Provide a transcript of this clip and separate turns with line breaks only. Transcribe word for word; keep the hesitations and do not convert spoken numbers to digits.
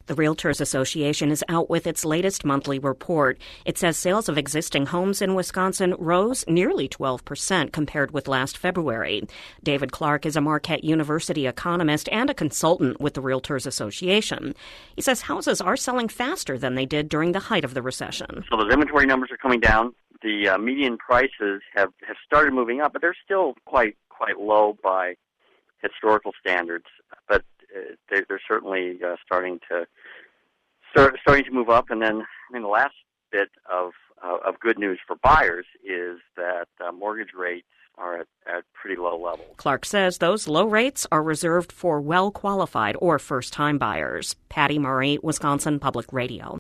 The Realtors Association is out with its latest monthly report. It says sales of existing homes in Wisconsin rose nearly twelve percent compared with last February. David Clark is a Marquette University economist and a consultant with the Realtors Association. He says houses are selling faster than they did during the height of the recession.
So those inventory numbers are coming down. The uh, median prices have, have started moving up, but they're still quite quite low by historical standards. But uh, they're, they're certainly uh, starting to start, starting to move up. And then, I mean, the last bit of uh, of good news for buyers is that uh, mortgage rates are at, at pretty low levels.
Clark says those low rates are reserved for well-qualified or first-time buyers. Patty Murray, Wisconsin Public Radio.